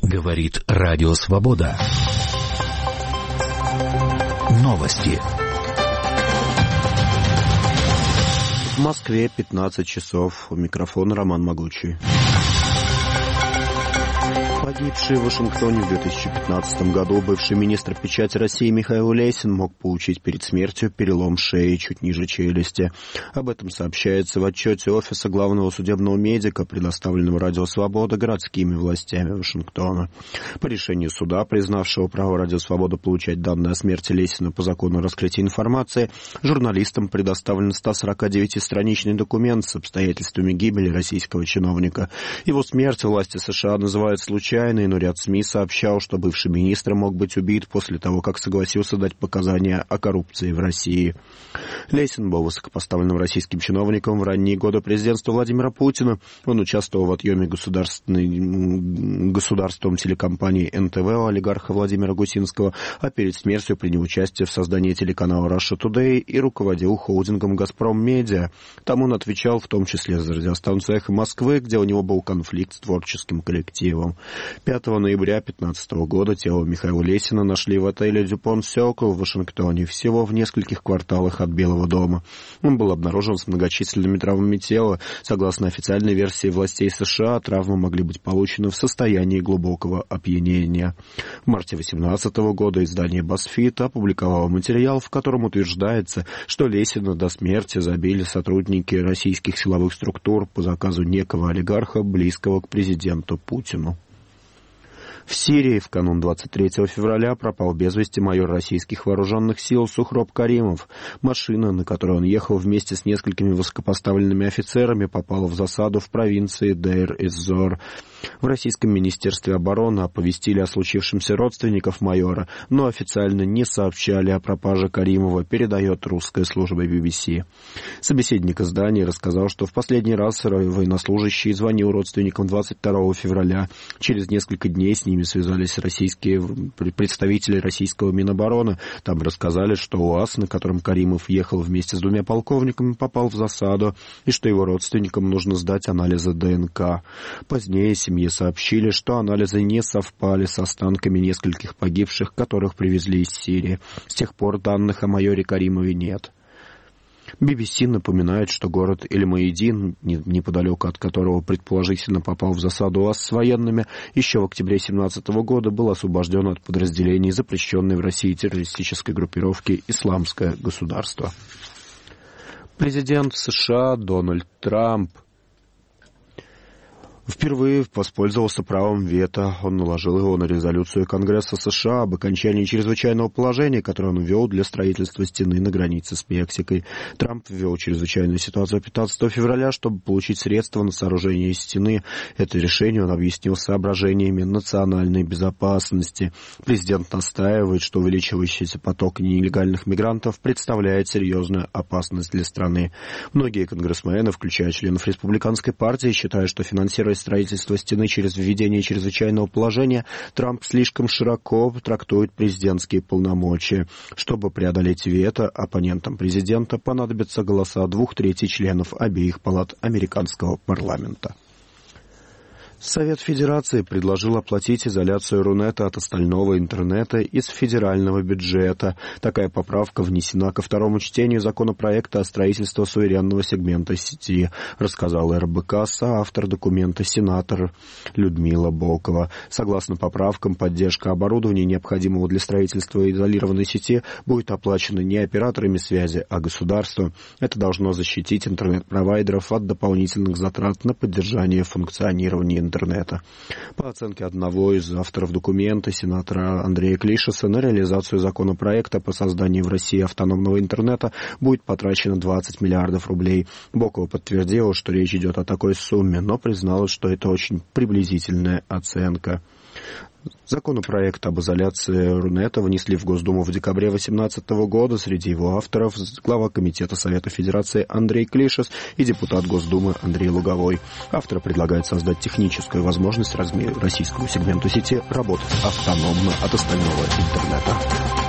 Говорит Радио Свобода. Новости. В Москве 15 часов. У микрофона Роман Могучий. Погибший в Вашингтоне в 2015 году бывший министр печати России Михаил Лесин мог получить перед смертью перелом шеи чуть ниже челюсти. Об этом сообщается в отчете Офиса главного судебного медика, предоставленного Радио Свобода городскими властями Вашингтона. По решению суда, признавшего право Радио Свобода получать данные о смерти Лесина по закону о раскрытии информации, журналистам предоставлен 149-страничный документ с обстоятельствами гибели российского чиновника. Его смерть власти США называют случайной, но ряд СМИ сообщал, что бывший министр мог быть убит после того, как согласился дать показания о коррупции в России. Лесин был высокопоставленным российским чиновником в ранние годы президентства Владимира Путина. Он участвовал в отъеме государством телекомпании НТВ у олигарха Владимира Гусинского, а перед смертью принял участие в создании телеканала Russia Today и руководил холдингом «Газпром Медиа». Там он отвечал в том числе за радиостанцию «Эхо Москвы», где у него был конфликт с творческим коллективом. 5 ноября 2015 года тело Михаила Лесина нашли в отеле «Дюпонт Сёркл» в Вашингтоне, всего в нескольких кварталах от Белого дома. Он был обнаружен с многочисленными травмами тела. Согласно официальной версии властей США, травмы могли быть получены в состоянии глубокого опьянения. В марте 2018 года издание BuzzFeed опубликовало материал, в котором утверждается, что Лесина до смерти забили сотрудники российских силовых структур по заказу некого олигарха, близкого к президенту Путину. В Сирии в канун 23 февраля пропал без вести майор российских вооруженных сил Сухроб Каримов. Машина, на которой он ехал вместе с несколькими высокопоставленными офицерами, попала в засаду в провинции Дейр-эз-Зор. В российском министерстве обороны оповестили о случившемся родственников майора, но официально не сообщали о пропаже Каримова, передает русская служба BBC. Собеседник издания рассказал, что в последний раз военнослужащий звонил родственникам 22 февраля. Через несколько дней с ними связались представители российского Минобороны. Там рассказали, что УАЗ, на котором Каримов ехал вместе с 2 полковниками, попал в засаду, и что его родственникам нужно сдать анализы ДНК. Позднее семье сообщили, что анализы не совпали с останками нескольких погибших, которых привезли из Сирии. С тех пор данных о майоре Каримове нет. BBC напоминает, что город Эль-Моидин, неподалеку от которого предположительно попал в засаду УАЗ с военными, еще в октябре 2017 года был освобожден от подразделений запрещенной в России террористической группировки «Исламское государство». Президент США Дональд Трамп впервые воспользовался правом вето. Он наложил его на резолюцию Конгресса США об окончании чрезвычайного положения, которое он ввел для строительства стены на границе с Мексикой. Трамп ввел чрезвычайную ситуацию 15 февраля, чтобы получить средства на сооружение стены. Это решение он объяснил соображениями национальной безопасности. Президент настаивает, что увеличивающийся поток нелегальных мигрантов представляет серьезную опасность для страны. Многие конгрессмены, включая членов республиканской партии, считают, что финансировать строительство стены через введение чрезвычайного положения Трамп слишком широко трактует президентские полномочия. Чтобы преодолеть вето, оппонентам президента понадобятся голоса 2/3 членов обеих палат американского парламента. Совет Федерации предложил оплатить изоляцию Рунета от остального интернета из федерального бюджета. Такая поправка внесена ко второму чтению законопроекта о строительстве суверенного сегмента сети, рассказал РБК соавтор документа сенатор Людмила Бокова. Согласно поправкам, поддержка оборудования, необходимого для строительства изолированной сети, будет оплачена не операторами связи, а государством. Это должно защитить интернет-провайдеров от дополнительных затрат на поддержание функционирования интернета. По оценке одного из авторов документа, сенатора Андрея Клишеса, на реализацию законопроекта по созданию в России автономного интернета будет потрачено 20 миллиардов рублей. Бокова подтвердила, что речь идет о такой сумме, но призналась, что это очень приблизительная оценка. Законопроект об изоляции Рунета внесли в Госдуму в декабре 2018 года. Среди его авторов глава Комитета Совета Федерации Андрей Клишес и депутат Госдумы Андрей Луговой. Авторы предлагают создать техническую возможность российскому сегменту сети работать автономно от остального интернета.